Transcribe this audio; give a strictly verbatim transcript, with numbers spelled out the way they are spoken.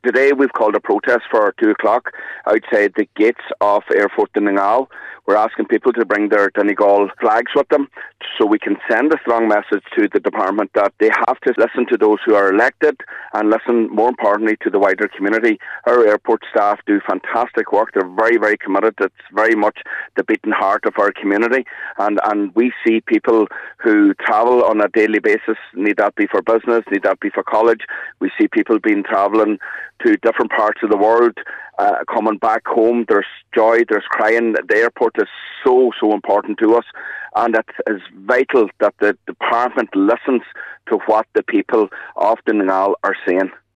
Today we've called a protest for two o'clock outside the gates of Airport Donegal. We're asking people to bring their Donegal flags with them so we can send a strong message to the department that they have to listen to those who are elected and listen, more importantly, to the wider community. Our airport staff do fantastic work. They're very, very committed. It's very much the beating heart of our community. And, and we see people who travel on a daily basis, need that be for business, need that be for college. We see people being travelling to different parts of the world, uh, coming back home. There's joy, there's crying. The airport is so, so important to us, and it is vital that the department listens to what the people of Donegal are saying.